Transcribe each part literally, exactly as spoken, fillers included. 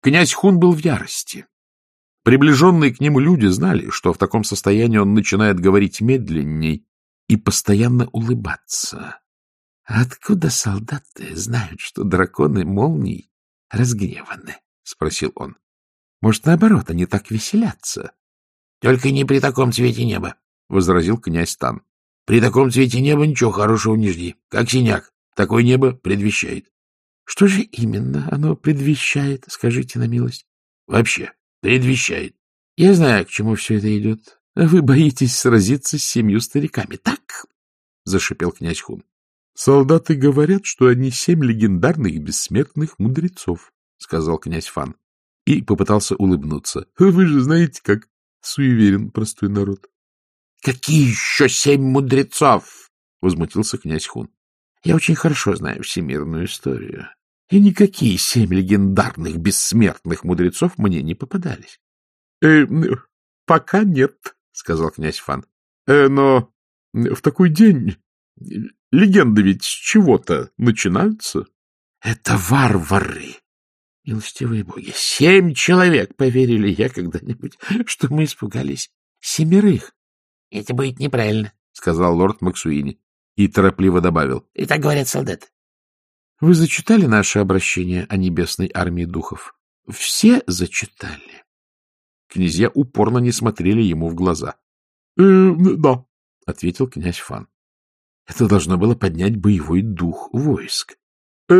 Князь Хун был в ярости. Приближенные к нему люди знали, что в таком состоянии он начинает говорить медленней и постоянно улыбаться. — Откуда солдаты знают, что драконы молний разгневаны? — спросил он. — Может, наоборот, они так веселятся? — Только не при таком цвете неба, — возразил князь Тан. — При таком цвете неба ничего хорошего не жди. Как синяк. Такое небо предвещает. — Что же именно оно предвещает, скажите на милость? — Вообще, предвещает. Я знаю, к чему все это идет. Вы боитесь сразиться с семью стариками, так? — зашипел князь Хун. — Солдаты говорят, что они семь легендарных бессмертных мудрецов, — сказал князь Фан. И попытался улыбнуться. — Вы же знаете, как суеверен простой народ. — Какие еще семь мудрецов? — возмутился князь Хун. — Я очень хорошо знаю всемирную историю. И никакие семь легендарных бессмертных мудрецов мне не попадались. — Э, пока нет, — сказал князь Фан. Э, — Но в такой день легенды ведь с чего-то начинаются. — Это варвары! Милостивые боги! Семь человек поверили я когда-нибудь, что мы испугались семерых. — Это будет неправильно, — сказал лорд Максуини и торопливо добавил. — И так говорят солдаты. — Вы зачитали наше обращение о небесной армии духов? — Все зачитали. Князья упорно не смотрели ему в глаза. «Э, — Да, — ответил князь Фан. Это должно было поднять боевой дух войск. Э, —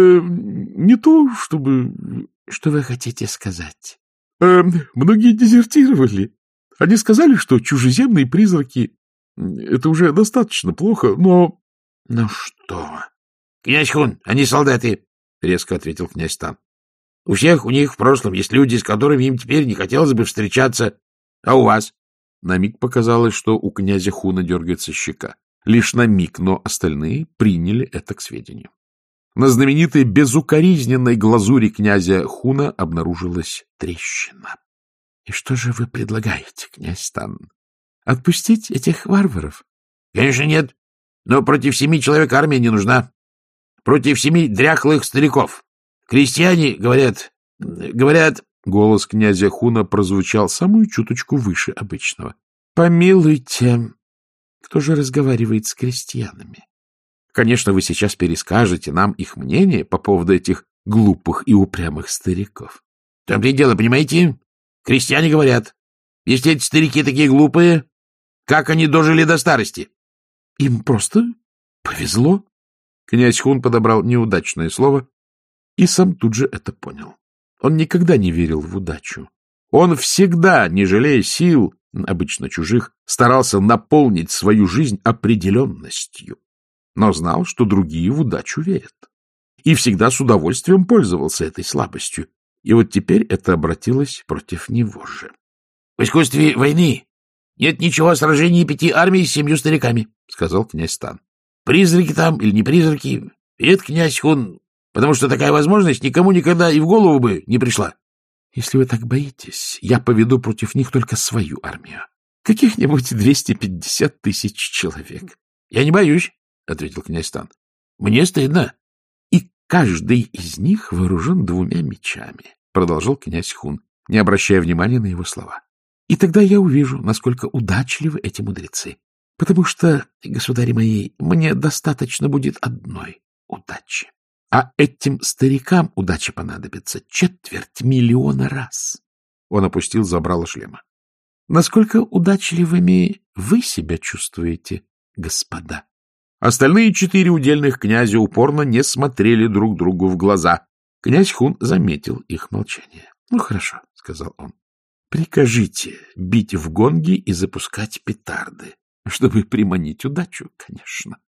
Не то, чтобы... — Что вы хотите сказать? Э, — Многие дезертировали. Они сказали, что чужеземные призраки — это уже достаточно плохо, но... — Ну что? — Князь Хун, они солдаты, — резко ответил князь Тан. У всех у них в прошлом есть люди, с которыми им теперь не хотелось бы встречаться. А у вас? На миг показалось, что у князя Хуна дергается щека. Лишь на миг, но остальные приняли это к сведению. На знаменитой безукоризненной глазури князя Хуна обнаружилась трещина. — И что же вы предлагаете, князь Тан? Отпустить этих варваров? — Конечно, нет. Но против семи человек армия не нужна. Против семи дряхлых стариков. Крестьяне, говорят, говорят... Голос князя Хуна прозвучал самую чуточку выше обычного. — Помилуйте, кто же разговаривает с крестьянами? Конечно, вы сейчас перескажете нам их мнение по поводу этих глупых и упрямых стариков. — В том-то и дело, понимаете? Крестьяне говорят, если эти старики такие глупые, как они дожили до старости? — Им просто повезло. Князь Хун подобрал неудачное слово и сам тут же это понял. Он никогда не верил в удачу. Он всегда, не жалея сил, обычно чужих, старался наполнить свою жизнь определенностью, но знал, что другие в удачу верят. И всегда с удовольствием пользовался этой слабостью. И вот теперь это обратилось против него же. — В искусстве войны нет ничего о сражении пяти армий с семью стариками, — сказал князь Тан. — Призраки там или не призраки, это князь Хун, потому что такая возможность никому никогда и в голову бы не пришла. — Если вы так боитесь, я поведу против них только свою армию. Каких-нибудь двести пятьдесят тысяч человек. — Я не боюсь, — ответил князь Тан. — Мне стыдно. — И каждый из них вооружен двумя мечами, — продолжал князь Хун, не обращая внимания на его слова. — И тогда я увижу, насколько удачливы эти мудрецы. Потому что, государи мои, мне достаточно будет одной удачи. А этим старикам удача понадобится четверть миллиона раз. Он опустил забрало шлема. Насколько удачливыми вы себя чувствуете, господа? Остальные четыре удельных князя упорно не смотрели друг другу в глаза. Князь Хун заметил их молчание. — Ну, хорошо, — сказал он. — Прикажите бить в гонги и запускать петарды, чтобы приманить удачу, конечно.